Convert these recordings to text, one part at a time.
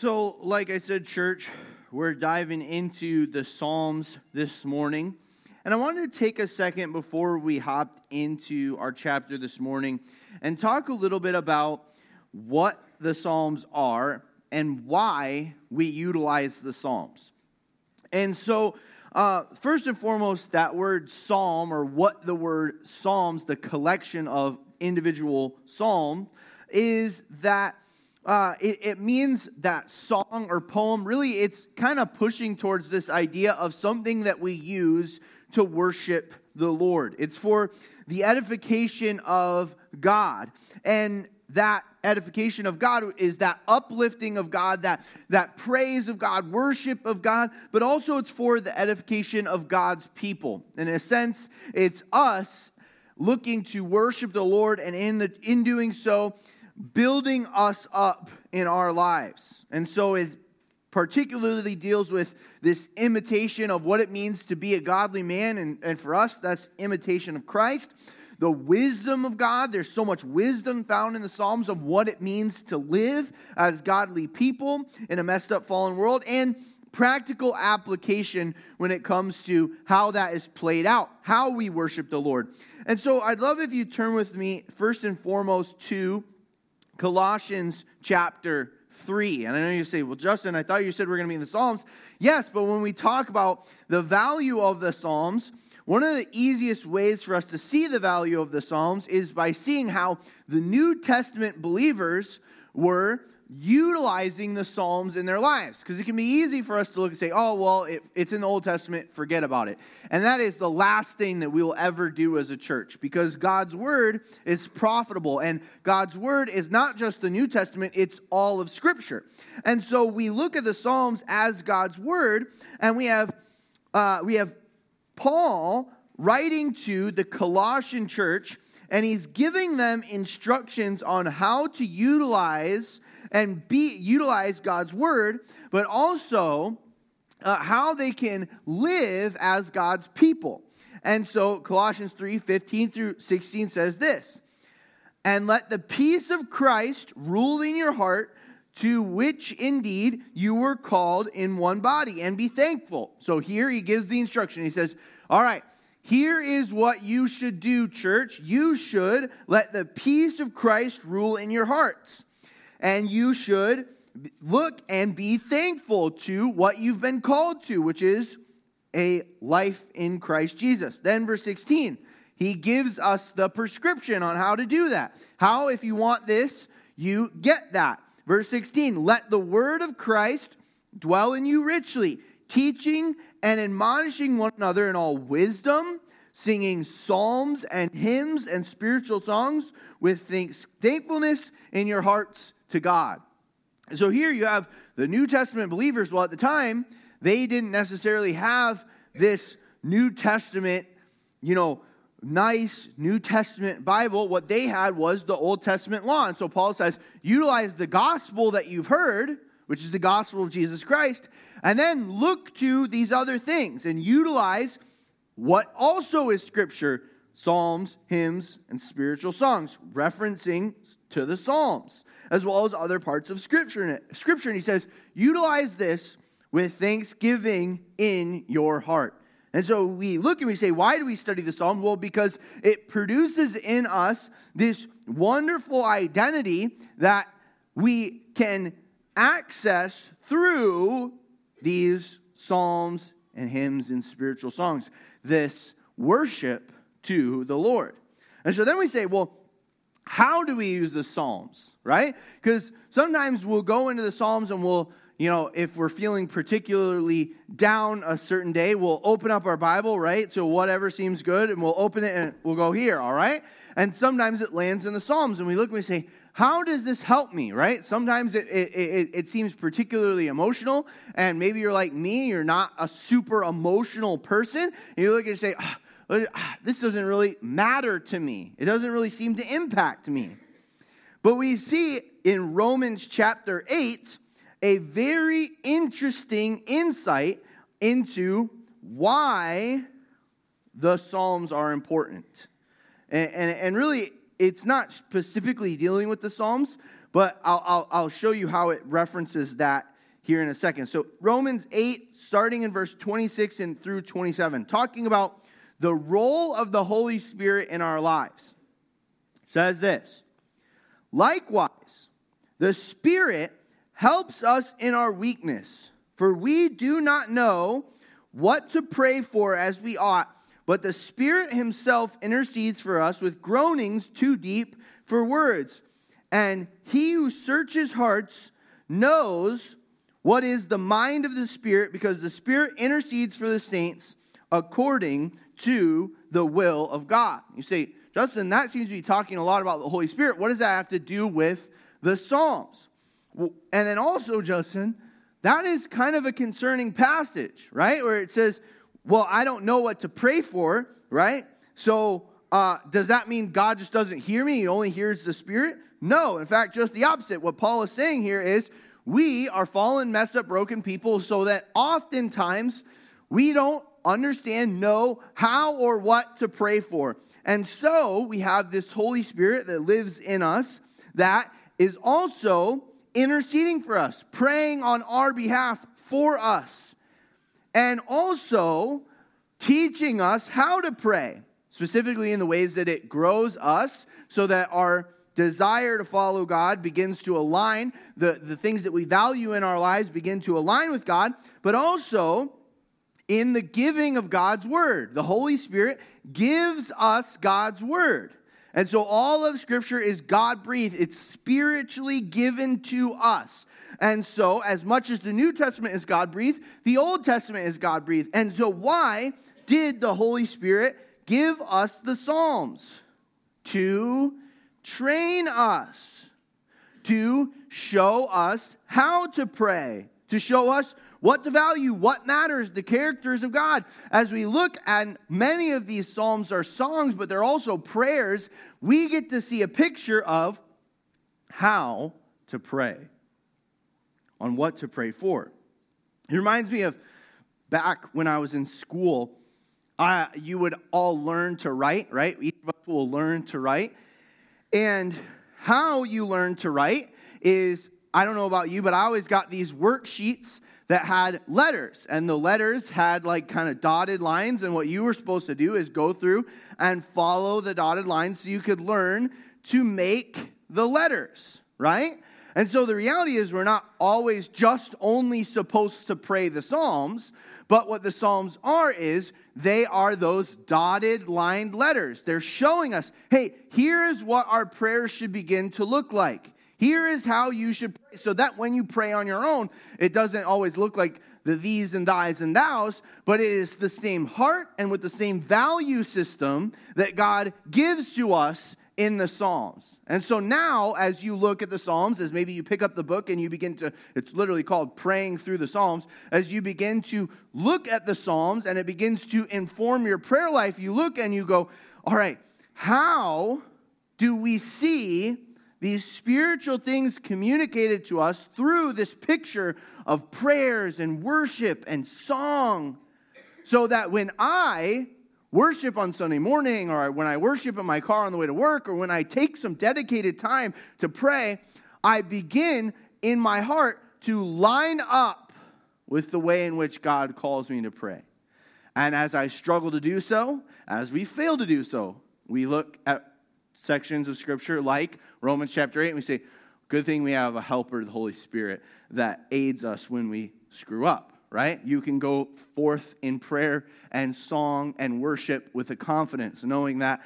So like I said, church, we're diving into the Psalms this morning. And I wanted to take a second before we hop into our chapter this morning and talk a little bit about what the Psalms are and why we utilize the Psalms. And so, first and foremost, that word psalm, or what the word psalms, the collection of individual psalms, is that it means that song or poem. Really, it's kind of pushing towards this idea of something that we use to worship the Lord. It's for the edification of God. And that edification of God is that uplifting of God, that praise of God, worship of God, but also it's for the edification of God's people. In a sense, it's us looking to worship the Lord, and in doing so, building us up in our lives. And so it particularly deals with this imitation of what it means to be a godly man, and for us, that's imitation of Christ. The wisdom of God, there's so much wisdom found in the Psalms of what it means to live as godly people in a messed up fallen world, and practical application when it comes to how that is played out, how we worship the Lord. And so I'd love if you turn with me first and foremost to Colossians chapter 3. And I know you say, well, Justin, I thought you said we're going to be in the Psalms. Yes, but when we talk about the value of the Psalms, one of the easiest ways for us to see the value of the Psalms is by seeing how the New Testament believers were utilizing the Psalms in their lives. Because it can be easy for us to look and say, oh, well, it's in the Old Testament, forget about it. And that is the last thing that we will ever do as a church, because God's Word is profitable. And God's Word is not just the New Testament, it's all of Scripture. And so we look at the Psalms as God's Word, and we have Paul writing to the Colossian church, and he's giving them instructions on how to utilize God's Word, but also how they can live as God's people. And so Colossians 3:15 through 16 says this: "And let the peace of Christ rule in your heart, to which indeed you were called in one body, and be thankful." So here he gives the instruction. He says, all right, here is what you should do, church. You should let the peace of Christ rule in your hearts. And you should look and be thankful to what you've been called to, which is a life in Christ Jesus. Then verse 16, he gives us the prescription on how to do that. How, if you want this, you get that. Verse 16, let the word of Christ dwell in you richly, teaching and admonishing one another in all wisdom, singing psalms and hymns and spiritual songs with thankfulness in your hearts to God. So here you have the New Testament believers. Well, at the time, they didn't necessarily have this New Testament, nice New Testament Bible. What they had was the Old Testament law. And so Paul says, utilize the gospel that you've heard, which is the gospel of Jesus Christ, and then look to these other things and utilize what also is Scripture, psalms, hymns, and spiritual songs, referencing to the Psalms, as well as other parts of Scripture. And he says, utilize this with thanksgiving in your heart. And so we look and we say, why do we study the Psalms? Well, because it produces in us this wonderful identity that we can access through these psalms and hymns and spiritual songs, this worship to the Lord. And so then we say, well, how do we use the Psalms, right? Because sometimes we'll go into the Psalms and we'll, if we're feeling particularly down a certain day, we'll open up our Bible, right, to whatever seems good, and we'll open it and we'll go here, all right? And sometimes it lands in the Psalms, and we look and we say, how does this help me, right? Sometimes it seems particularly emotional, and maybe you're like me, you're not a super emotional person, and you look and say, this doesn't really matter to me. It doesn't really seem to impact me. But we see in Romans chapter 8 a very interesting insight into why the Psalms are important. And really, it's not specifically dealing with the Psalms, but I'll show you how it references that here in a second. So Romans 8, starting in verse 26 and through 27, talking about the role of the Holy Spirit in our lives, says this: likewise, the Spirit helps us in our weakness, for we do not know what to pray for as we ought, but the Spirit himself intercedes for us with groanings too deep for words. And he who searches hearts knows what is the mind of the Spirit, because the Spirit intercedes for the saints according to the will of God. You say, Justin, that seems to be talking a lot about the Holy Spirit. What does that have to do with the Psalms? And then also, Justin, that is kind of a concerning passage, right? Where it says, well, I don't know what to pray for, right? So does that mean God just doesn't hear me? He only hears the Spirit? No, in fact, just the opposite. What Paul is saying here is we are fallen, messed up, broken people, so that oftentimes we don't understand, know how or what to pray for. And so we have this Holy Spirit that lives in us that is also interceding for us, praying on our behalf for us, and also teaching us how to pray, specifically in the ways that it grows us so that our desire to follow God begins to align, the things that we value in our lives begin to align with God, but also in the giving of God's word. The Holy Spirit gives us God's word. And so all of Scripture is God-breathed. It's spiritually given to us. And so as much as the New Testament is God-breathed, the Old Testament is God-breathed. And so why did the Holy Spirit give us the Psalms? To train us, to show us how to pray, to show us what to value, what matters, the characters of God. As we look at many of these Psalms are songs, but they're also prayers, we get to see a picture of how to pray, on what to pray for. It reminds me of back when I was in school, you would all learn to write, right? Each of us will learn to write. And how you learn to write is, I don't know about you, but I always got these worksheets that had letters. And the letters had like kind of dotted lines. And what you were supposed to do is go through and follow the dotted lines so you could learn to make the letters, right? And so the reality is we're not always just only supposed to pray the Psalms, but what the Psalms are is they are those dotted lined letters. They're showing us, hey, here is what our prayers should begin to look like. Here is how you should pray, so that when you pray on your own, it doesn't always look like the these and thys and thous, but it is the same heart and with the same value system that God gives to us in the Psalms. And so now, as you look at the Psalms, as maybe you pick up the book and you begin to, it's literally called Praying Through the Psalms, as you begin to look at the Psalms and it begins to inform your prayer life, you look and you go, all right, how do we see these spiritual things communicated to us through this picture of prayers and worship and song, so that when I worship on Sunday morning, or when I worship in my car on the way to work, or when I take some dedicated time to pray, I begin in my heart to line up with the way in which God calls me to pray. And as I struggle to do so, as we fail to do so, we look at sections of Scripture like Romans chapter 8, and we say, good thing we have a helper, the Holy Spirit, that aids us when we screw up. Right? You can go forth in prayer and song and worship with a confidence, knowing that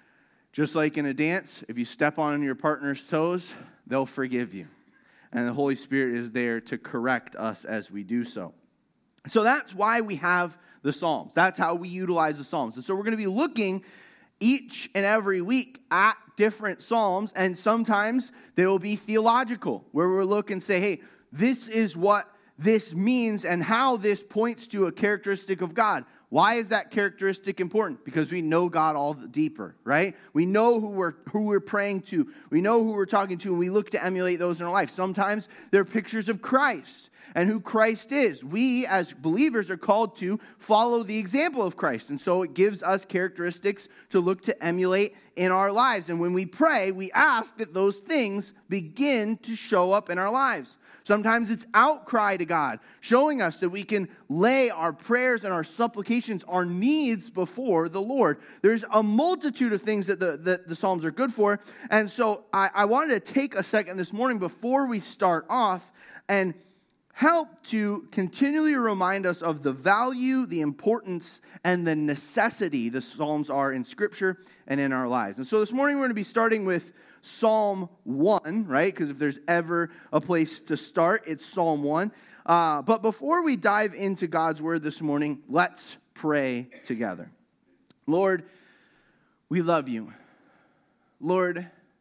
just like in a dance, if you step on your partner's toes, they'll forgive you. And the Holy Spirit is there to correct us as we do so. So that's why we have the Psalms. That's how we utilize the Psalms. And so we're going to be looking each and every week at different Psalms, and sometimes they will be theological, where we'll look and say, hey, this is what this means and how this points to a characteristic of God. Why is that characteristic important? Because we know God all the deeper, right? We know who we're praying to. We know who we're talking to, and we look to emulate those in our life. Sometimes they're pictures of Christ. and who Christ is. We, as believers, are called to follow the example of Christ. And so it gives us characteristics to look to emulate in our lives. And when we pray, we ask that those things begin to show up in our lives. Sometimes it's outcry to God, showing us that we can lay our prayers and our supplications, our needs before the Lord. There's a multitude of things that the Psalms are good for. And so I wanted to take a second this morning before we start off and help to continually remind us of the value, the importance, and the necessity the Psalms are in Scripture and in our lives. And so this morning we're going to be starting with Psalm 1, right? Because if there's ever a place to start, it's Psalm 1. But before we dive into God's Word this morning, let's pray together. Lord, we love you. Lord,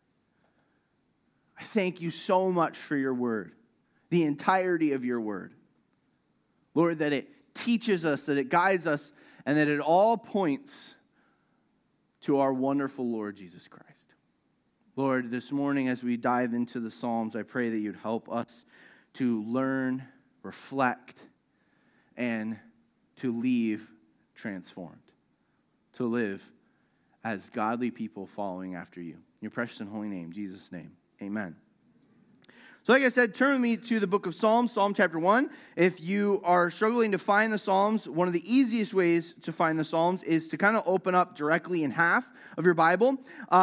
I thank you so much for your Word, the entirety of your Word. Lord, that it teaches us, that it guides us, and that it all points to our wonderful Lord Jesus Christ. Lord, this morning as we dive into the Psalms, I pray that you'd help us to learn, reflect, and to leave transformed, to live as godly people following after you. In your precious and holy name, Jesus' name, amen. So like I said, turn with me to the book of Psalms, Psalm chapter 1. If you are struggling to find the Psalms, one of the easiest ways to find the Psalms is to kind of open up directly in half of your Bible,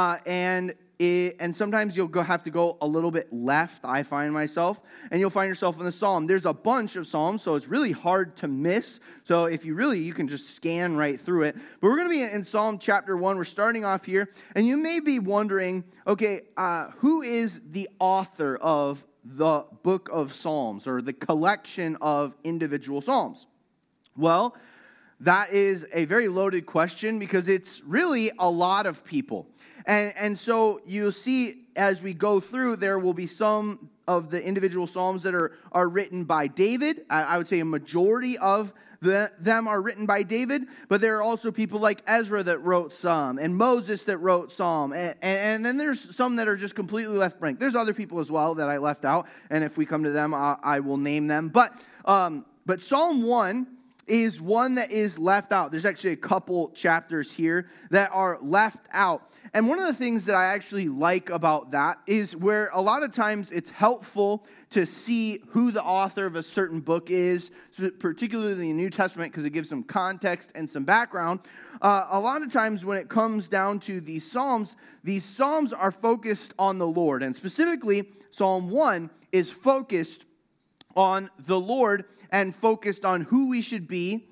and sometimes you'll have to go a little bit left, I find myself, and you'll find yourself in the Psalm. There's a bunch of Psalms, so it's really hard to miss. So if you can just scan right through it. But we're going to be in Psalm chapter 1. We're starting off here, and you may be wondering, okay, who is the author of the book of Psalms, or the collection of individual Psalms? Well, that is a very loaded question because it's really a lot of people. And so you'll see as we go through, there will be some of the individual Psalms that are written by David. I would say a majority of them are written by David, but there are also people like Ezra that wrote some, and Moses that wrote some, and then there's some that are just completely left blank. There's other people as well that I left out, and if we come to them, I will name them. But Psalm 1 is one that is left out. There's actually a couple chapters here that are left out. And one of the things that I actually like about that is where a lot of times it's helpful to see who the author of a certain book is, particularly in the New Testament, because it gives some context and some background. A lot of times when it comes down to these Psalms are focused on the Lord. And specifically, Psalm 1 is focused on the Lord and focused on who we should be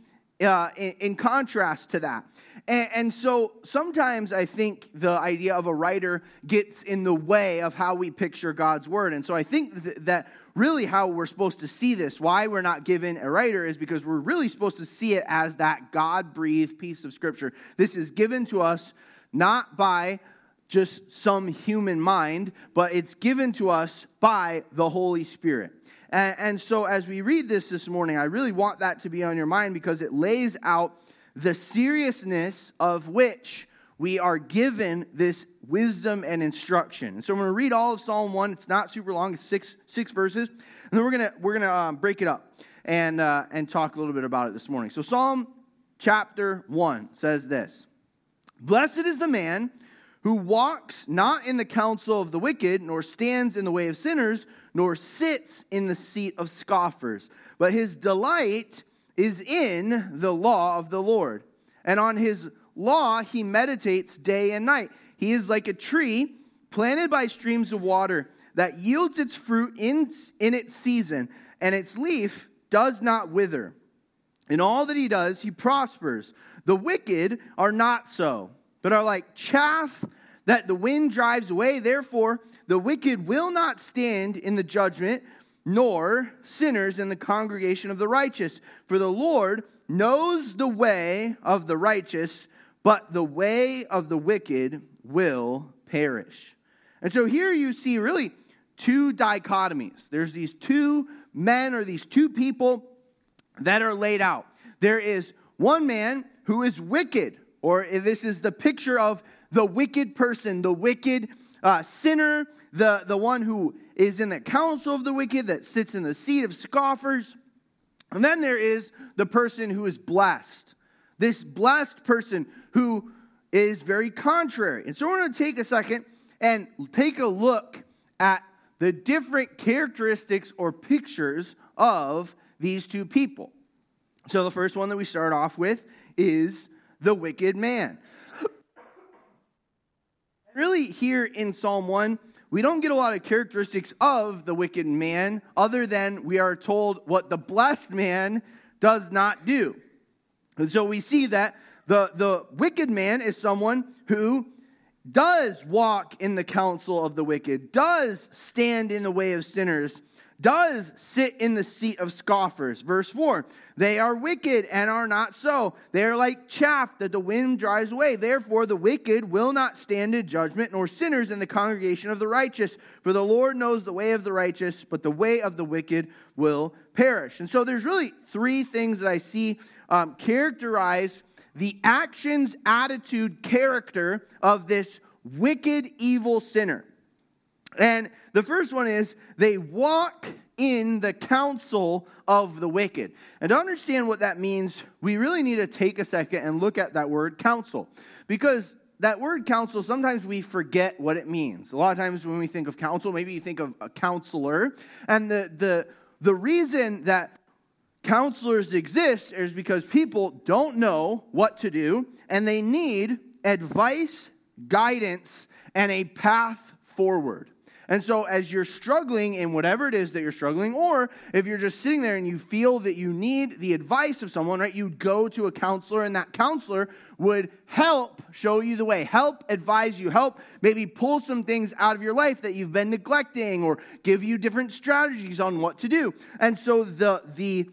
in contrast to that. And so sometimes I think the idea of a writer gets in the way of how we picture God's word. And so I think that really how we're supposed to see this, why we're not given a writer, is because we're really supposed to see it as that God-breathed piece of Scripture. This is given to us not by just some human mind, but it's given to us by the Holy Spirit. And so as we read this morning, I really want that to be on your mind because it lays out the seriousness of which we are given this wisdom and instruction. And so I'm going to read all of Psalm 1. It's not super long. It's six verses. And then we're gonna break it up and talk a little bit about it this morning. So Psalm chapter 1 says this: "Blessed is the man who walks not in the counsel of the wicked, nor stands in the way of sinners, nor sits in the seat of scoffers. But his delight is in the law of the Lord. And on his law he meditates day and night. He is like a tree planted by streams of water that yields its fruit in its season, and its leaf does not wither. In all that he does, he prospers. The wicked are not so, but are like chaff that the wind drives away. Therefore, the wicked will not stand in the judgment, nor sinners in the congregation of the righteous. For the Lord knows the way of the righteous, but the way of the wicked will perish." And so here you see really two dichotomies. There's these two men or these two people that are laid out. There is one man who is wicked, or this is the picture of the wicked person, the wicked sinner, the one who is in the council of the wicked, that sits in the seat of scoffers. And then there is the person who is blessed. This blessed person who is very contrary. And so we're going to take a second and take a look at the different characteristics or pictures of these two people. So the first one that we start off with is the wicked man. Really, here in Psalm 1, we don't get a lot of characteristics of the wicked man other than we are told what the blessed man does not do. And so we see that the wicked man is someone who does walk in the counsel of the wicked, does stand in the way of sinners, does sit in the seat of scoffers. Verse 4, they are wicked and are not so. They are like chaff that the wind drives away. Therefore, the wicked will not stand in judgment, nor sinners in the congregation of the righteous. For the Lord knows the way of the righteous, but the way of the wicked will perish. And so there's really three things that I see characterize the actions, attitude, character of this wicked, evil sinner. And the first one is they walk in the counsel of the wicked. And to understand what that means, we really need to take a second and look at that word counsel. Because that word counsel, sometimes we forget what it means. A lot of times when we think of counsel, maybe you think of a counselor. And the reason that counselors exist is because people don't know what to do, and they need advice, guidance, and a path forward. And so as you're struggling in whatever it is that you're struggling, or if you're just sitting there and you feel that you need the advice of someone, right, you'd go to a counselor, and that counselor would help show you the way, help advise you, help maybe pull some things out of your life that you've been neglecting, or give you different strategies on what to do. And so the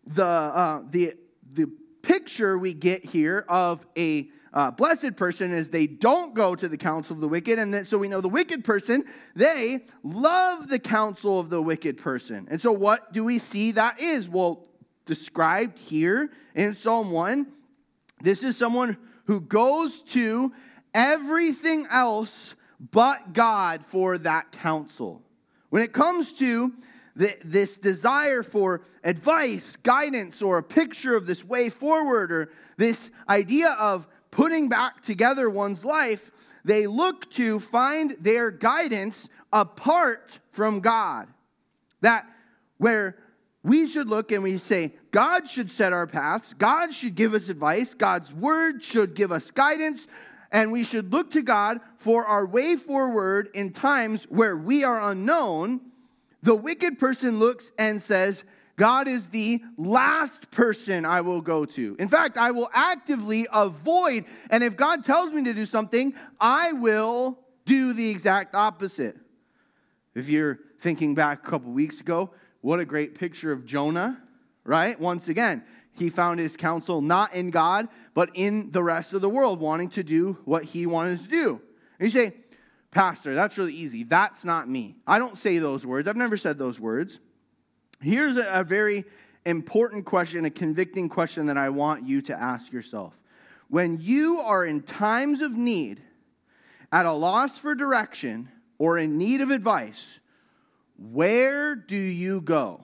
picture we get here of a blessed person is they don't go to the counsel of the wicked. And then, so we know the wicked person, they love the counsel of the wicked person. And so what do we see that is? Well, described here in Psalm 1, this is someone who goes to everything else but God for that counsel. When it comes to this desire for advice, guidance, or a picture of this way forward, or this idea of putting back together one's life, they look to find their guidance apart from God. That where we should look and we say, God should set our paths, God should give us advice, God's word should give us guidance, and we should look to God for our way forward in times where we are unknown. The wicked person looks and says, God is the last person I will go to. In fact, I will actively avoid, and if God tells me to do something, I will do the exact opposite. If you're thinking back a couple weeks ago, what a great picture of Jonah, right? Once again, he found his counsel not in God, but in the rest of the world, wanting to do what he wanted to do. And you say, Pastor, that's really easy. That's not me. I don't say those words. I've never said those words. Here's a very important question, a convicting question that I want you to ask yourself. When you are in times of need, at a loss for direction, or in need of advice, where do you go?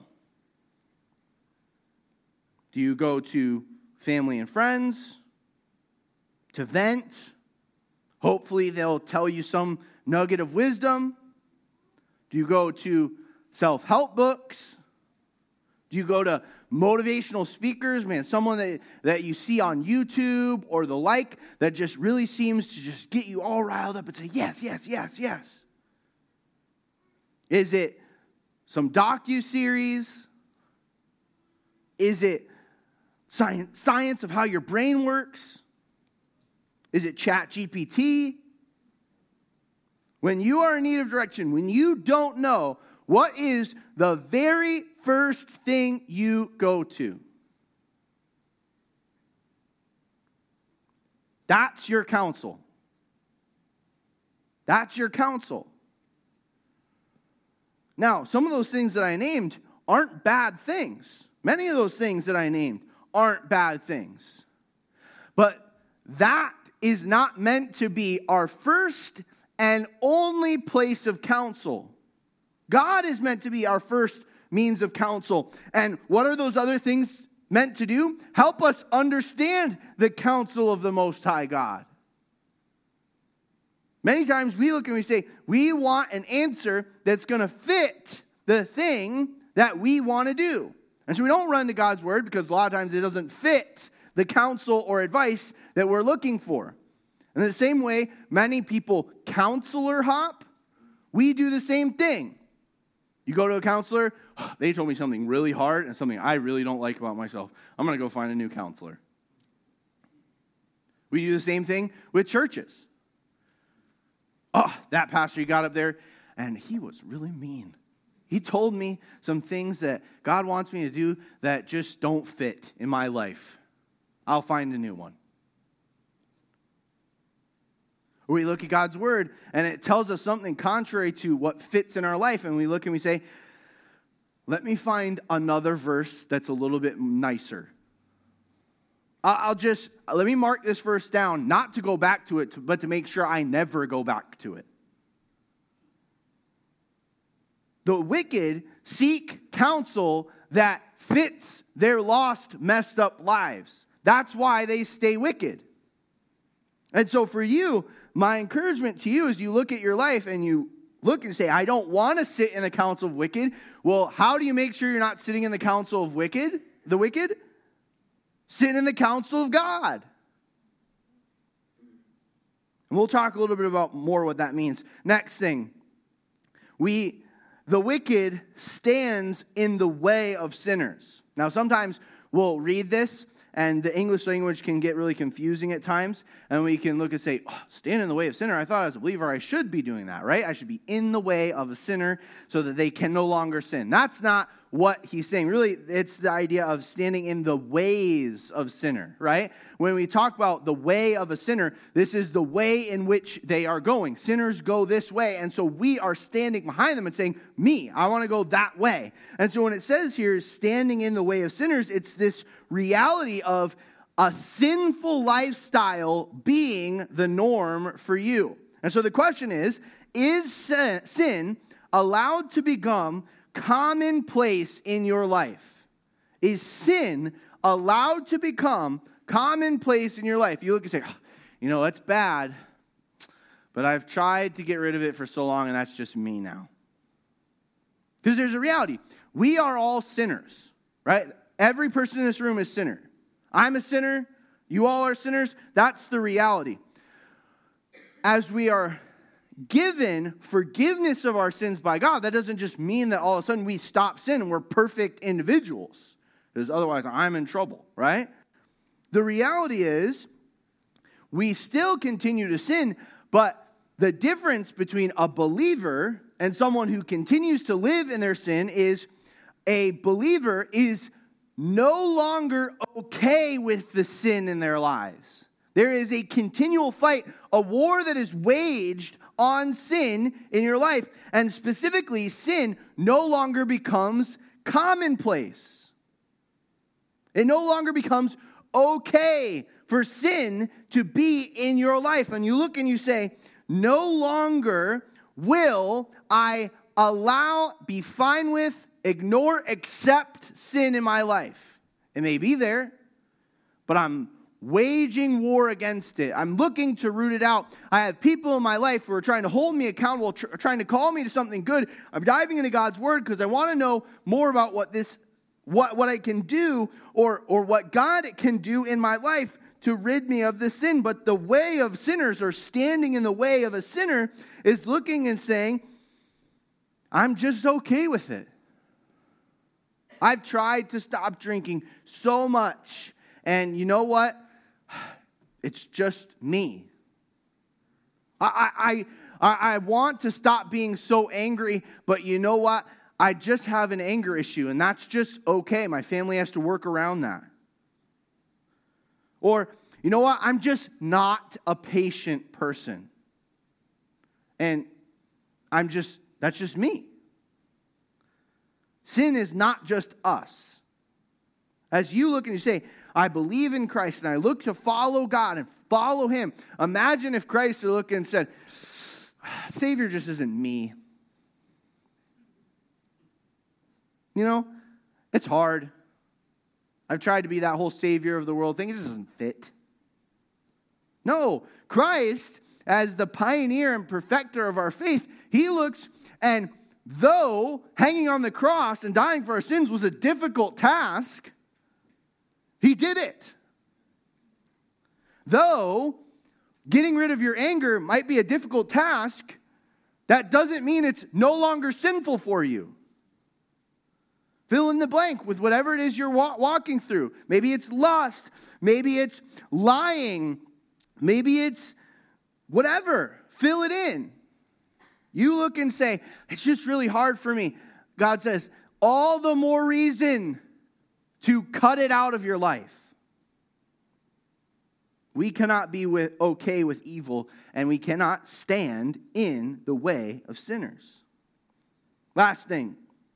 Do you go to family and friends? To vent? Hopefully they'll tell you some nugget of wisdom. Do you go to self-help books? Do you go to motivational speakers? Man, someone that you see on YouTube or the like that just really seems to just get you all riled up and say, yes, yes, yes, yes. Is it some docu-series? Is it science of how your brain works? Is it ChatGPT? When you are in need of direction, when you don't know, what is the very first thing you go to? That's your counsel. That's your counsel. Now, some of those things that I named aren't bad things. Many of those things that I named aren't bad things. But that is not meant to be our first and only place of counsel. God is meant to be our first means of counsel. And what are those other things meant to do? Help us understand the counsel of the Most High God. Many times we look and we say, we want an answer that's going to fit the thing that we want to do. And so we don't run to God's word because a lot of times it doesn't fit the counsel or advice that we're looking for. In the same way, many people counselor hop. We do the same thing. You go to a counselor, they told me something really hard and something I really don't like about myself. I'm going to go find a new counselor. We do the same thing with churches. Oh, that pastor, he got up there, and he was really mean. He told me some things that God wants me to do that just don't fit in my life. I'll find a new one. Or we look at God's word, and it tells us something contrary to what fits in our life, and we look and we say, let me find another verse that's a little bit nicer. Let me mark this verse down, not to go back to it, but to make sure I never go back to it. The wicked seek counsel that fits their lost, messed up lives. That's why they stay wicked. And so for you, my encouragement to you is you look at your life and you look and say, I don't want to sit in the counsel of wicked. Well, how do you make sure you're not sitting in the counsel of the wicked? Sit in the counsel of God. And we'll talk a little bit about more what that means. Next thing, the wicked stands in the way of sinners. Now, sometimes we'll read this, and the English language can get really confusing at times, and we can look and say, stand in the way of sinner. I thought as a believer I should be doing that, right? I should be in the way of a sinner so that they can no longer sin. That's not what he's saying. Really, it's the idea of standing in the ways of sinner, right? When we talk about the way of a sinner, this is the way in which they are going. Sinners go this way, and so we are standing behind them and saying, I want to go that way. And so when it says here, standing in the way of sinners, it's this reality of a sinful lifestyle being the norm for you. And so the question is sin allowed to become commonplace in your life? Is sin allowed to become commonplace in your life? You look and say, that's bad, but I've tried to get rid of it for so long, and that's just me now. Because there's a reality. We are all sinners, right? Every person in this room is a sinner. I'm a sinner. You all are sinners. That's the reality. As we are given forgiveness of our sins by God, that doesn't just mean that all of a sudden we stop sin and we're perfect individuals. Because otherwise I'm in trouble, right? The reality is we still continue to sin, but the difference between a believer and someone who continues to live in their sin is a believer is no longer okay with the sin in their lives. There is a continual fight, a war that is waged on sin in your life. And specifically, sin no longer becomes commonplace. It no longer becomes okay for sin to be in your life. And you look and you say, no longer will I be fine with, ignore, accept sin in my life. It may be there, but I'm waging war against it. I'm looking to root it out. I have people in my life who are trying to hold me accountable, trying to call me to something good. I'm diving into God's word because I want to know more about what I can do or what God can do in my life to rid me of this sin. But the way of sinners, or standing in the way of a sinner, is looking and saying, I'm just okay with it. I've tried to stop drinking so much, and you know what? It's just me. I want to stop being so angry, but you know what? I just have an anger issue, and that's just okay. My family has to work around that. Or, you know what? I'm just not a patient person. And that's just me. Sin is not just us. As you look and you say, I believe in Christ and I look to follow God and follow Him. Imagine if Christ had looked and said, Savior just isn't me. You know, it's hard. I've tried to be that whole Savior of the world thing. It just doesn't fit. No, Christ, as the pioneer and perfecter of our faith, he looks, and though hanging on the cross and dying for our sins was a difficult task, he did it. Though getting rid of your anger might be a difficult task, that doesn't mean it's no longer sinful for you. Fill in the blank with whatever it is you're walking through. Maybe it's lust. Maybe it's lying. Maybe it's whatever. Fill it in. You look and say, it's just really hard for me. God says, all the more reason to cut it out of your life. We cannot be okay with evil, and we cannot stand in the way of sinners. Last thing.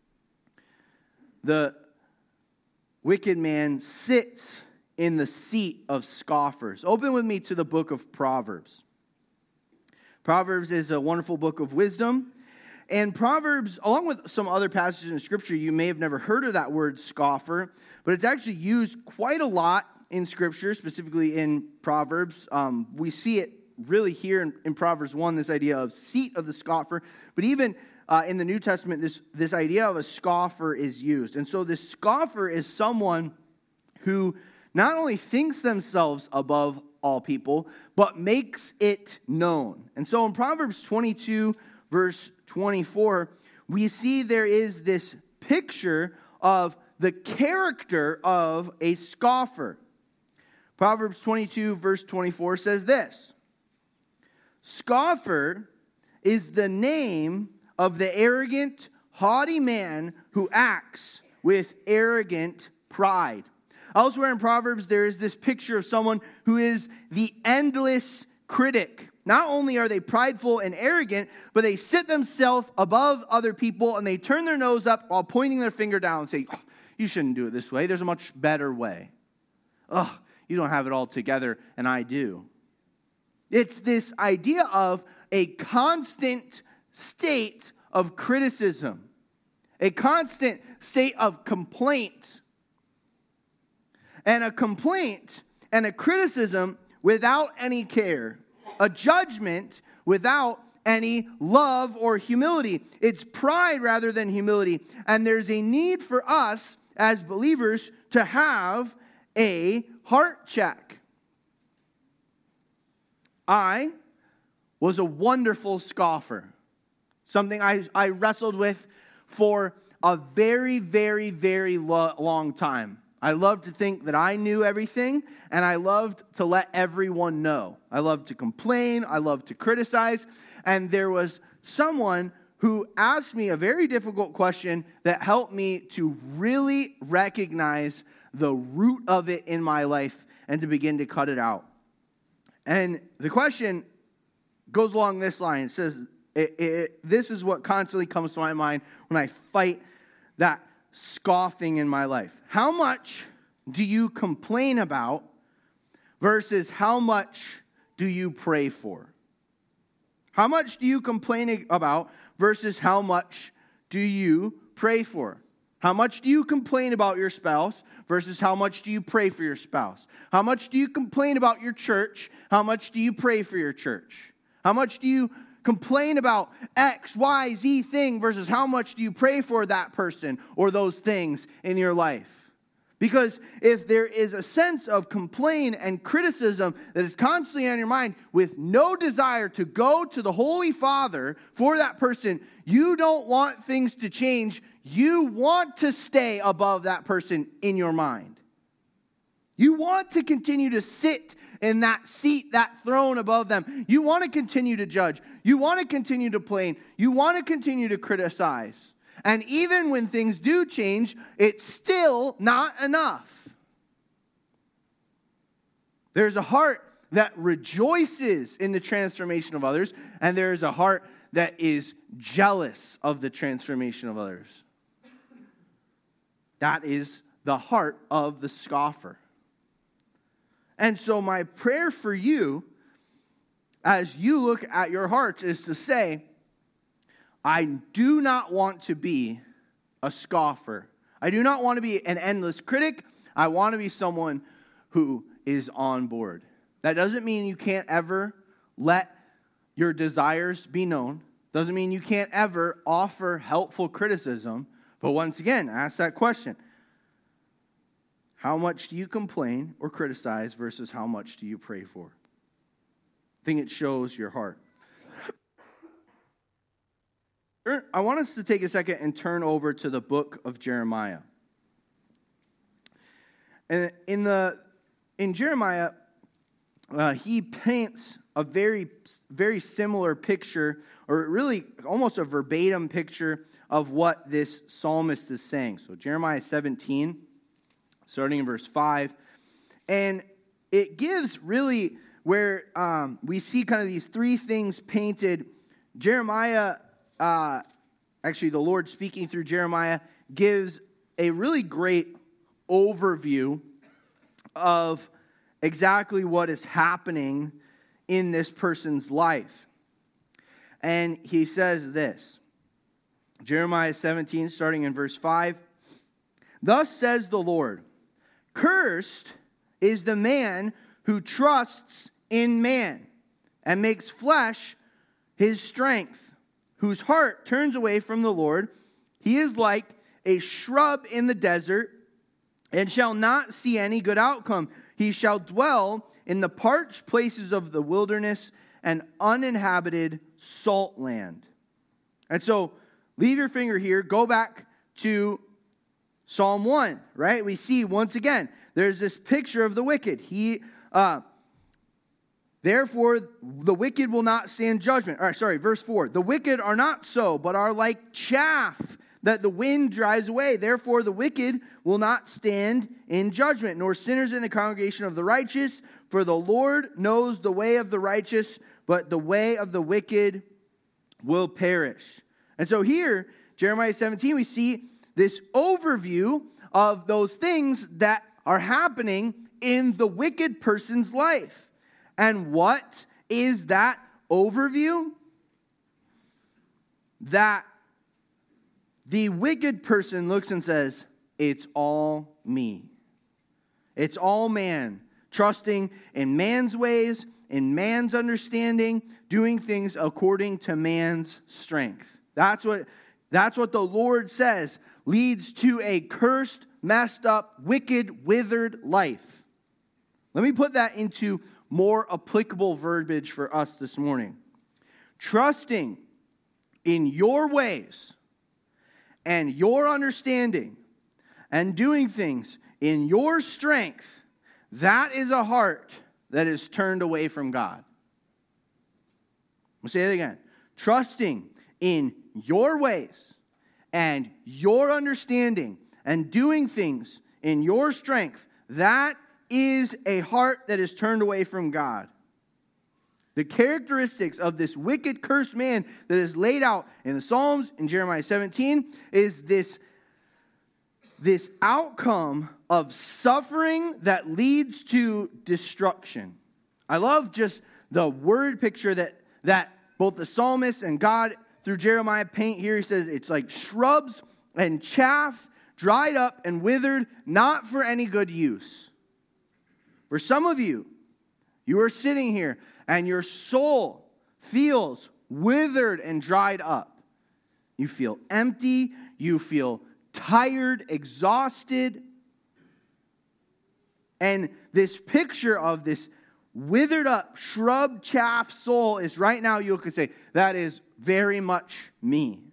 The wicked man sits in the seat of scoffers. Open with me to the book of Proverbs. Proverbs is a wonderful book of wisdom. And Proverbs, along with some other passages in Scripture, you may have never heard of that word scoffer, but it's actually used quite a lot in Scripture, specifically in Proverbs. We see it really here in Proverbs 1, this idea of seat of the scoffer. But even in the New Testament, this idea of a scoffer is used. And so this scoffer is someone who not only thinks themselves above all people, but makes it known. And so in Proverbs 22, verse 24, we see there is this picture of the character of a scoffer. Proverbs 22, verse 24 says this: scoffer is the name of the arrogant, haughty man who acts with arrogant pride. Elsewhere in Proverbs, there is this picture of someone who is the endless critic. Not only are they prideful and arrogant, but they sit themselves above other people and they turn their nose up while pointing their finger down and say, oh, you shouldn't do it this way. There's a much better way. Oh, you don't have it all together, and I do. It's this idea of a constant state of criticism, a constant state of complaint. And a complaint and a criticism without any care, a judgment without any love or humility. It's pride rather than humility. And there's a need for us as believers to have a heart check. I was a wonderful scoffer. Something I wrestled with for a very, very, very long time. I loved to think that I knew everything, and I loved to let everyone know. I loved to complain. I loved to criticize. And there was someone who asked me a very difficult question that helped me to really recognize the root of it in my life and to begin to cut it out. And the question goes along this line. It says, this is what constantly comes to my mind when I fight that scoffing in my life. How much do you complain about versus how much do you pray for? How much do you complain about versus how much do you pray for? How much do you complain about your spouse versus how much do you pray for your spouse? How much do you complain about your church? How much do you pray for your church? How much do you complain about X, Y, Z thing versus how much do you pray for that person or those things in your life? Because if there is a sense of complaint and criticism that is constantly on your mind with no desire to go to the Holy Father for that person, you don't want things to change. You want to stay above that person in your mind. You want to continue to sit in that seat, that throne above them. You want to continue to judge. You want to continue to complain. You want to continue to criticize. And even when things do change, it's still not enough. There's a heart that rejoices in the transformation of others, and there's a heart that is jealous of the transformation of others. That is the heart of the scoffer. And so my prayer for you as you look at your hearts is to say, I do not want to be a scoffer. I do not want to be an endless critic. I want to be someone who is on board. That doesn't mean you can't ever let your desires be known. Doesn't mean you can't ever offer helpful criticism. But once again, ask that question. How much do you complain or criticize versus how much do you pray for? I think it shows your heart. I want us to take a second and turn over to the book of Jeremiah. And in Jeremiah, he paints a very, very similar picture, or really almost a verbatim picture of what this psalmist is saying. So Jeremiah 17, starting in verse 5, and it gives really where we see kind of these three things painted. Jeremiah, actually the Lord speaking through Jeremiah, gives a really great overview of exactly what is happening in this person's life. And he says this, Jeremiah 17, starting in verse 5, "Thus says the Lord, cursed is the man who trusts in man and makes flesh his strength, whose heart turns away from the Lord. He is like a shrub in the desert and shall not see any good outcome. He shall dwell in the parched places of the wilderness and uninhabited salt land." And so, leave your finger here, go back to Psalm 1, right? We see once again, there's this picture of the wicked. Therefore, the wicked will not stand judgment. Verse 4. "The wicked are not so, but are like chaff that the wind drives away. Therefore, the wicked will not stand in judgment, nor sinners in the congregation of the righteous. For the Lord knows the way of the righteous, but the way of the wicked will perish." And so here, Jeremiah 17, we see this overview of those things that are happening in the wicked person's life. And what is that overview? That the wicked person looks and says, it's all me. It's all man, trusting in man's ways, in man's understanding, doing things according to man's strength. That's what the Lord says leads to a cursed, messed up, wicked, withered life. Let me put that into more applicable verbiage for us this morning. Trusting in your ways and your understanding and doing things in your strength, that is a heart that is turned away from God. I'll say it again. Trusting in your ways and your understanding and doing things in your strength, that is a heart that is turned away from God. The characteristics of this wicked, cursed man that is laid out in the Psalms, in Jeremiah 17, is this outcome of suffering that leads to destruction. I love just the word picture that both the psalmist and God through Jeremiah paint here. He says it's like shrubs and chaff, dried up and withered, not for any good use. For some of you, you are sitting here and your soul feels withered and dried up. You feel empty, you feel tired, exhausted. And this picture of this withered up, shrub, chaff soul is right now, you could say, that is very much me.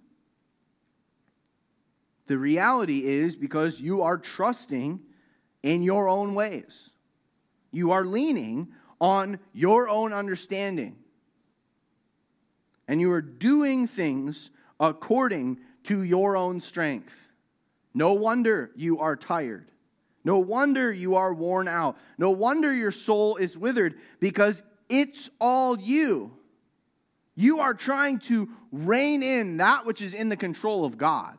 The reality is because you are trusting in your own ways. You are leaning on your own understanding. And you are doing things according to your own strength. No wonder you are tired. No wonder you are worn out. No wonder your soul is withered, because it's all you. You are trying to rein in that which is in the control of God.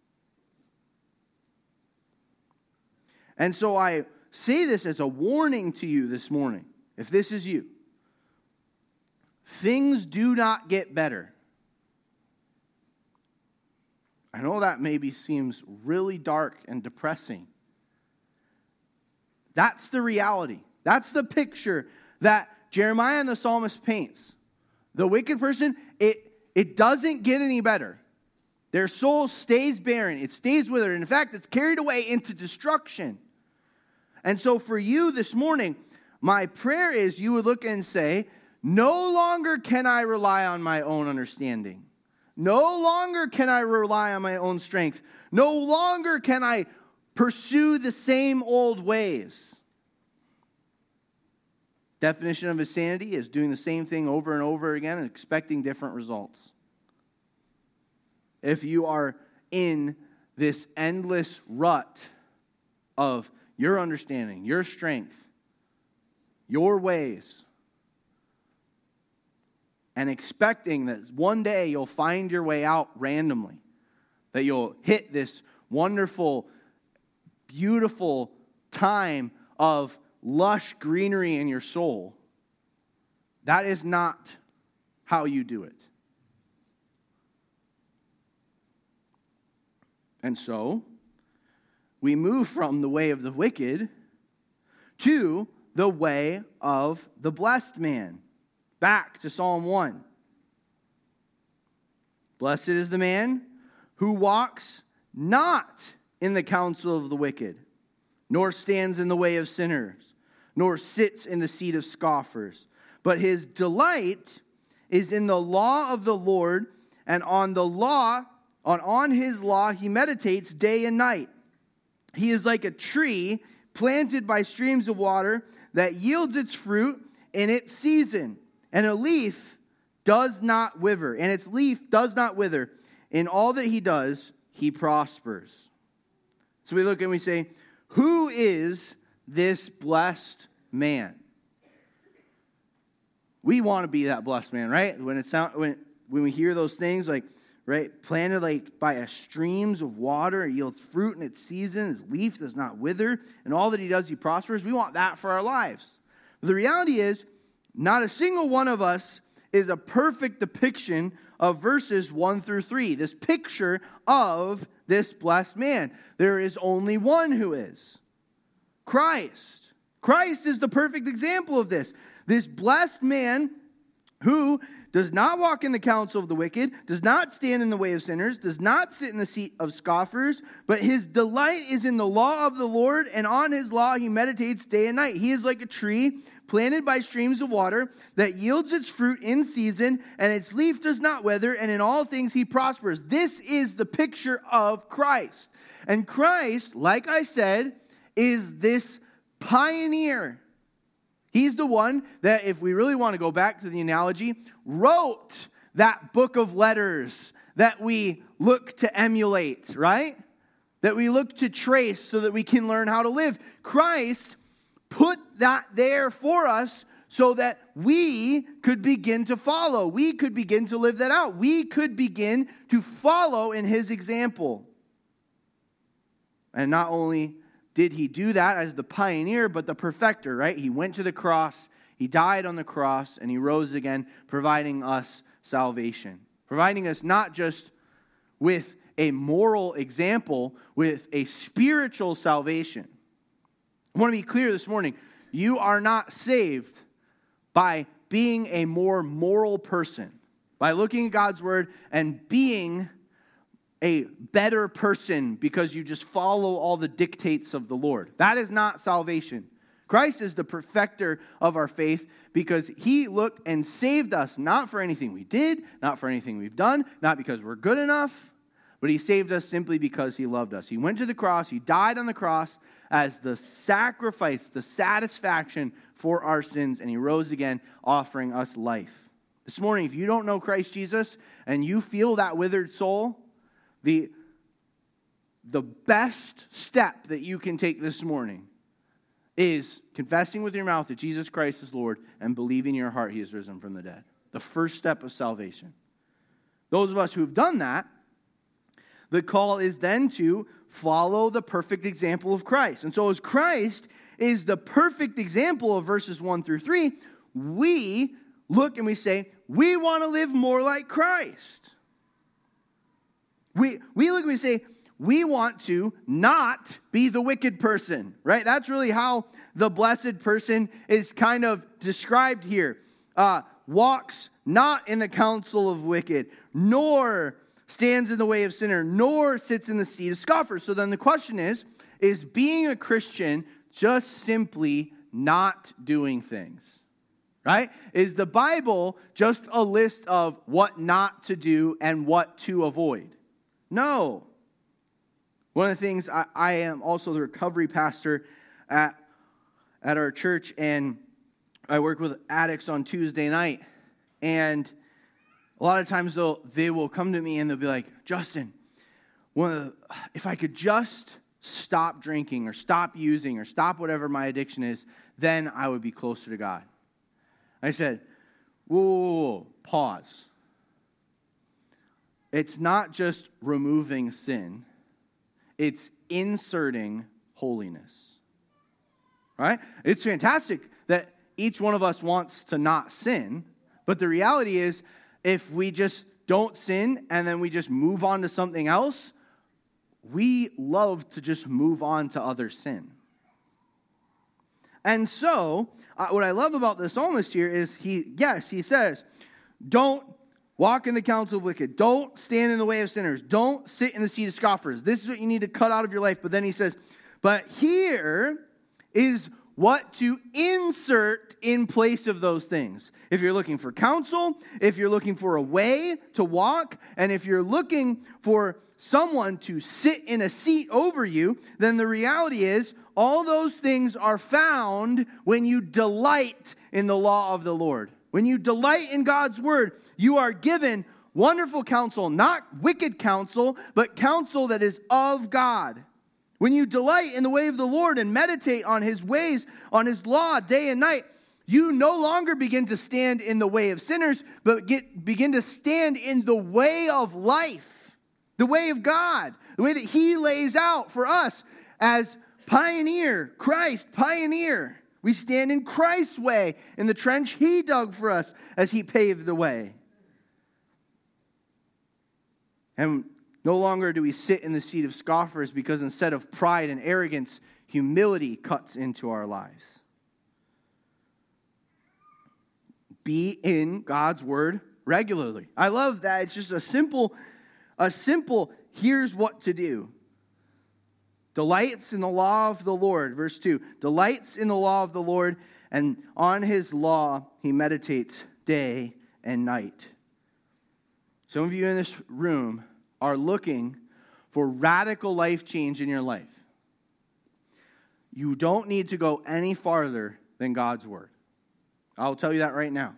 And so I say this as a warning to you this morning. If this is you, things do not get better. I know that maybe seems really dark and depressing. That's the reality. That's the picture that Jeremiah and the psalmist paints. The wicked person, it doesn't get any better. Their soul stays barren. It stays withered. In fact, it's carried away into destruction. And so for you this morning, my prayer is you would look and say, no longer can I rely on my own understanding. No longer can I rely on my own strength. No longer can I pursue the same old ways. Definition of insanity is doing the same thing over and over again and expecting different results. If you are in this endless rut of your understanding, your strength, your ways, and expecting that one day you'll find your way out randomly, that you'll hit this wonderful, beautiful time of lush greenery in your soul, that is not how you do it. And so, we move from the way of the wicked to the way of the blessed man. Back to Psalm 1. Blessed is the man who walks not in the counsel of the wicked, nor stands in the way of sinners, nor sits in the seat of scoffers. But his delight is in the law of the Lord, and on his law he meditates day and night. He is like a tree planted by streams of water that yields its fruit in its season. And its leaf does not wither. In all that he does, he prospers. So we look and we say, who is this blessed man? We want to be that blessed man, right? When we hear those things like, right, planted like by a streams of water, it yields fruit in its season, his leaf does not wither, and all that he does, he prospers. We want that for our lives. But the reality is, not a single one of us is a perfect depiction of verses 1 through 3, this picture of this blessed man. There is only one who is, Christ. Christ is the perfect example of this. This blessed man who does not walk in the counsel of the wicked, does not stand in the way of sinners, does not sit in the seat of scoffers, but his delight is in the law of the Lord, and on his law he meditates day and night. He is like a tree planted by streams of water that yields its fruit in season, and its leaf does not wither, and in all things he prospers. This is the picture of Christ. And Christ, like I said, is this pioneer. He's the one that, if we really want to go back to the analogy, wrote that book of letters that we look to emulate, right? That we look to trace so that we can learn how to live. Christ put that there for us so that we could begin to follow. We could begin to live that out. We could begin to follow in his example. And not only did he do that as the pioneer, but the perfecter, right? He went to the cross, he died on the cross, and he rose again, providing us salvation. Providing us not just with a moral example, with a spiritual salvation. I want to be clear this morning. You are not saved by being a more moral person, by looking at God's word and being a better person because you just follow all the dictates of the Lord. That is not salvation. Christ is the perfecter of our faith because he looked and saved us, not for anything we did, not for anything we've done, not because we're good enough, but he saved us simply because he loved us. He went to the cross, he died on the cross as the sacrifice, the satisfaction for our sins, and he rose again, offering us life. This morning, if you don't know Christ Jesus and you feel that withered soul, the best step that you can take this morning is confessing with your mouth that Jesus Christ is Lord and believing in your heart he is risen from the dead. The first step of salvation. Those of us who have done that, the call is then to follow the perfect example of Christ. And so as Christ is the perfect example of verses 1 through 3, we look and we say, we want to live more like Christ. We look and we say, we want to not be the wicked person, right? That's really how the blessed person is kind of described here. Walks not in the counsel of wicked, nor stands in the way of sinner, nor sits in the seat of scoffers. So then the question is being a Christian just simply not doing things? Right? Is the Bible just a list of what not to do and what to avoid? No. One of the things, I am also the recovery pastor at our church, and I work with addicts on Tuesday night. And a lot of times they will come to me and they'll be like, Justin, if I could just stop drinking or stop using or stop whatever my addiction is, then I would be closer to God. I said, whoa, pause. It's not just removing sin. It's inserting holiness. Right? It's fantastic that each one of us wants to not sin, but the reality is, if we just don't sin and then we just move on to something else, we love to just move on to other sin. And so, what I love about the psalmist here is he says, don't walk in the counsel of wicked. Don't stand in the way of sinners. Don't sit in the seat of scoffers. This is what you need to cut out of your life. But then he says, but here is what to insert in place of those things. If you're looking for counsel, if you're looking for a way to walk, and if you're looking for someone to sit in a seat over you, then the reality is all those things are found when you delight in the law of the Lord. When you delight in God's word, you are given wonderful counsel, not wicked counsel, but counsel that is of God. When you delight in the way of the Lord and meditate on his ways, on his law day and night, you no longer begin to stand in the way of sinners, but begin to stand in the way of life, the way of God, the way that he lays out for us as Christ pioneer. We stand in Christ's way, in the trench he dug for us as he paved the way. And no longer do we sit in the seat of scoffers, because instead of pride and arrogance, humility cuts into our lives. Be in God's word regularly. I love that. It's just a simple, here's what to do. Delights in the law of the Lord. Verse 2. Delights in the law of the Lord, and on his law he meditates day and night. Some of you in this room are looking for radical life change in your life. You don't need to go any farther than God's word. I'll tell you that right now.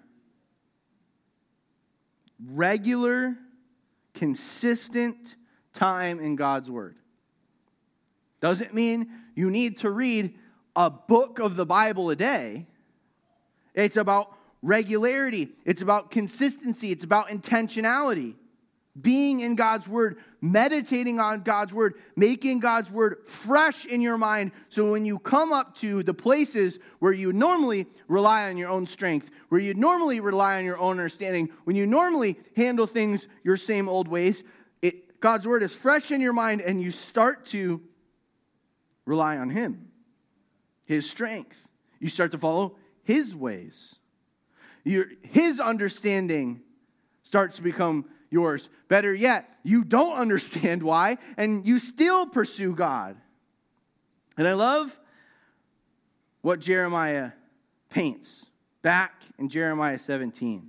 Regular, consistent time in God's word. Doesn't mean you need to read a book of the Bible a day. It's about regularity. It's about consistency. It's about intentionality. Being in God's word, meditating on God's word, making God's word fresh in your mind, so when you come up to the places where you normally rely on your own strength, where you normally rely on your own understanding, when you normally handle things your same old ways, God's word is fresh in your mind, and you start to rely on him, his strength. You start to follow his ways. His understanding starts to become yours. Better yet, you don't understand why, and you still pursue God. And I love what Jeremiah paints back in Jeremiah 17.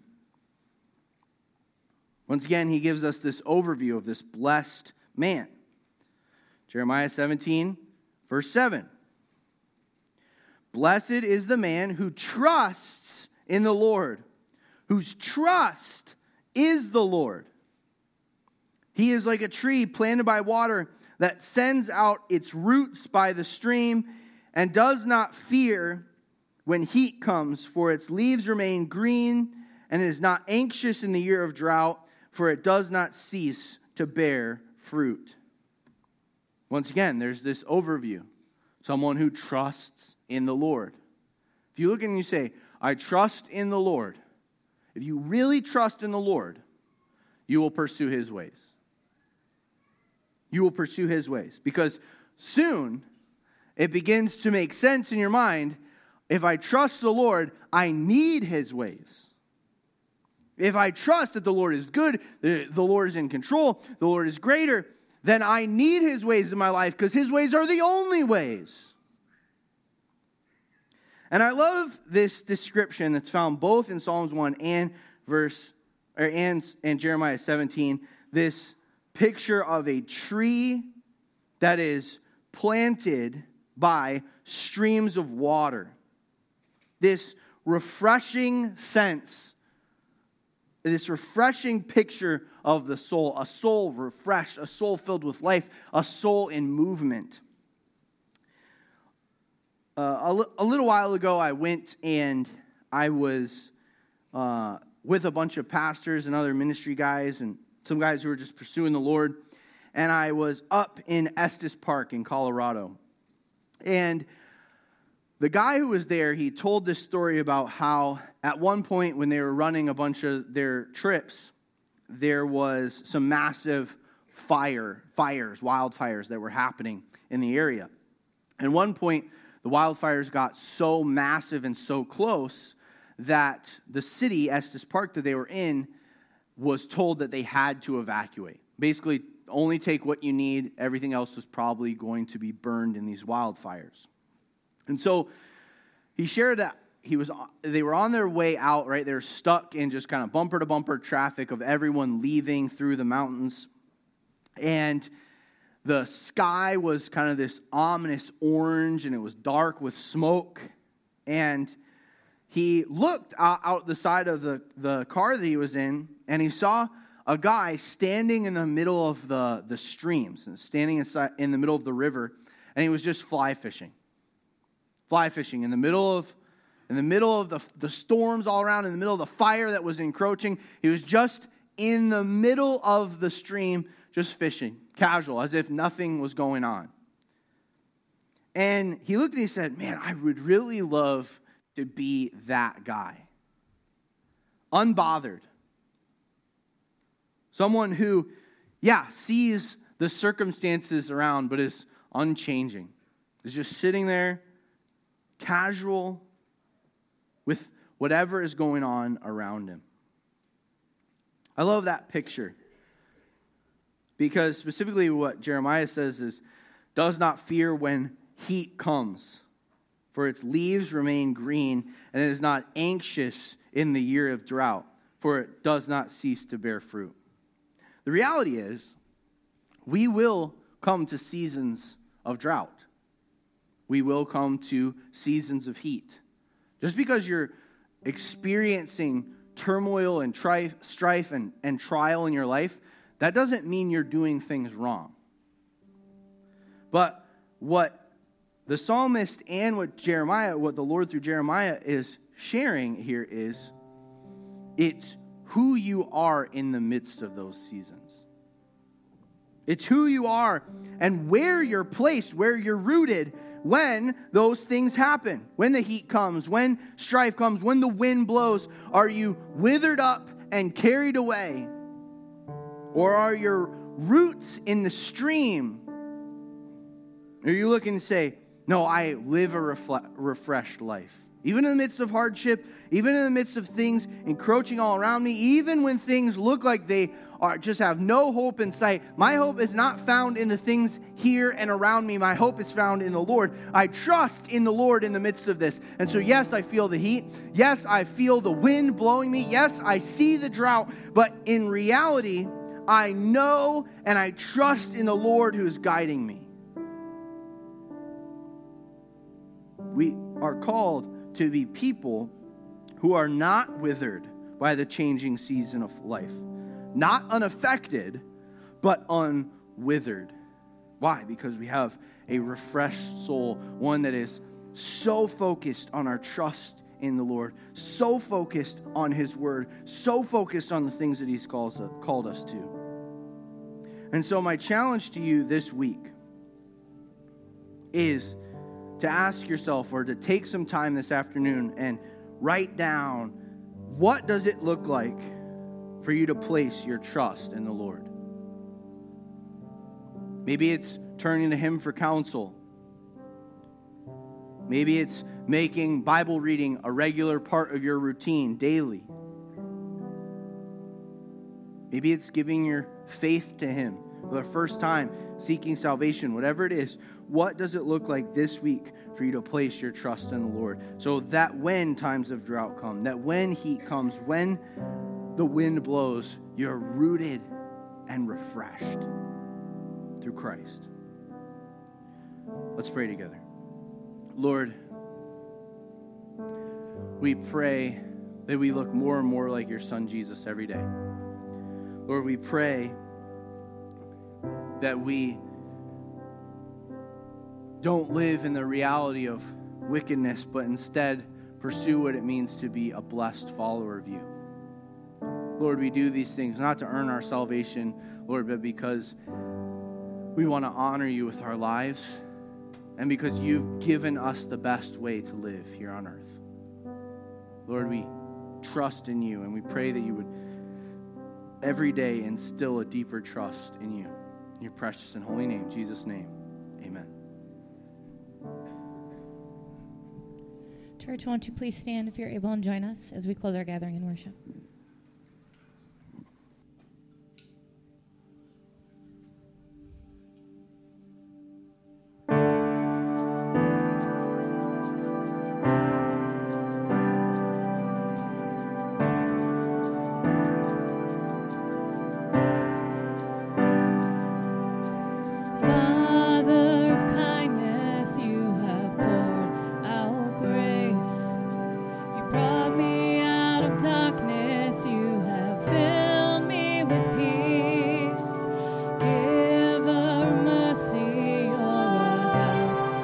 Once again, he gives us this overview of this blessed man. Jeremiah 17, verse 7. Blessed is the man who trusts in the Lord, whose trust is the Lord. He is like a tree planted by water that sends out its roots by the stream and does not fear when heat comes, for its leaves remain green, and is not anxious in the year of drought, for it does not cease to bear fruit. Once again, there's this overview. Someone who trusts in the Lord. If you look and you say, I trust in the Lord, if you really trust in the Lord, you will pursue his ways. You will pursue his ways. Because soon it begins to make sense in your mind, if I trust the Lord, I need his ways. If I trust that the Lord is good, the Lord is in control, the Lord is greater, then I need his ways in my life because his ways are the only ways. And I love this description that's found both in Psalms 1 and Jeremiah 17, this picture of a tree that is planted by streams of water. This refreshing sense, this refreshing picture of the soul, a soul refreshed, a soul filled with life, a soul in movement. A little while ago, I went and I was with a bunch of pastors and other ministry guys and some guys who were just pursuing the Lord. And I was up in Estes Park in Colorado. And the guy who was there, he told this story about how at one point when they were running a bunch of their trips, there was some massive wildfires that were happening in the area. At one point, the wildfires got so massive and so close that the city, Estes Park, that they were in, was told that they had to evacuate. Basically, only take what you need. Everything else was probably going to be burned in these wildfires. And so he shared that they were on their way out, right? They were stuck in just kind of bumper-to-bumper traffic of everyone leaving through the mountains. And the sky was kind of this ominous orange, and it was dark with smoke. And he looked out the side of the car that he was in, and he saw a guy standing in the middle of the streams, and standing in the middle of the river, and he was just fly fishing. Fly fishing in the middle of the storms all around, in the middle of the fire that was encroaching. He was just in the middle of the stream, just fishing, casual, as if nothing was going on. And he looked and he said, man, I would really love to be that guy. Unbothered. Someone who, sees the circumstances around, but is unchanging. Is just sitting there, casual, with whatever is going on around him. I love that picture. Because specifically what Jeremiah says is, does not fear when heat comes, for its leaves remain green, and it is not anxious in the year of drought, for it does not cease to bear fruit. The reality is, we will come to seasons of drought. We will come to seasons of heat. Just because you're experiencing turmoil and strife and trial in your life, that doesn't mean you're doing things wrong. But what the psalmist and what the Lord through Jeremiah is sharing here is, it's who you are in the midst of those seasons. It's who you are and where you're placed, where you're rooted when those things happen. When the heat comes, when strife comes, when the wind blows, are you withered up and carried away? Or are your roots in the stream? Are you looking to say, no, I live a refreshed life? Even in the midst of hardship, even in the midst of things encroaching all around me, even when things look like they just have no hope in sight, my hope is not found in the things here and around me. My hope is found in the Lord. I trust in the Lord in the midst of this. And so, yes, I feel the heat. Yes, I feel the wind blowing me. Yes, I see the drought. But in reality, I know and I trust in the Lord who's guiding me. We are called to be people who are not withered by the changing season of life. Not unaffected, but unwithered. Why? Because we have a refreshed soul, one that is so focused on our trust in the Lord, so focused on His Word, so focused on the things that He's called us to. And so my challenge to you this week is to ask yourself, or to take some time this afternoon and write down what does it look like for you to place your trust in the Lord? Maybe it's turning to Him for counsel. Maybe it's making Bible reading a regular part of your routine daily. Maybe it's giving your faith to Him for the first time, seeking salvation, whatever it is. What does it look like this week for you to place your trust in the Lord? So that when times of drought come, that when heat comes, when the wind blows, you're rooted and refreshed through Christ. Let's pray together. Lord, we pray that we look more and more like your Son Jesus every day. Lord, we pray that we don't live in the reality of wickedness, but instead pursue what it means to be a blessed follower of you. Lord, we do these things not to earn our salvation, Lord, but because we want to honor you with our lives and because you've given us the best way to live here on earth. Lord, we trust in you, and we pray that you would every day instill a deeper trust in you. In your precious and holy name, Jesus' name, amen. Church, won't you please stand if you're able and join us as we close our gathering in worship.